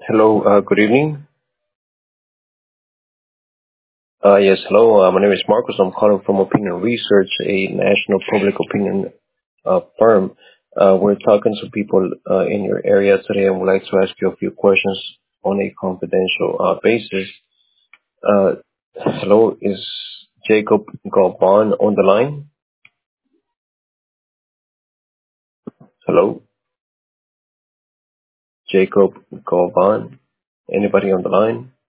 Hello, good evening. Yes, hello. My name is Marcus. I'm calling from Opinion Research, a national public opinion firm. We're talking to people in your area today, and would like to ask you a few questions on a confidential basis. Uh, Hello, is Jacob Galvan on the line? Hello, Jacob Galvan. Anybody on the line?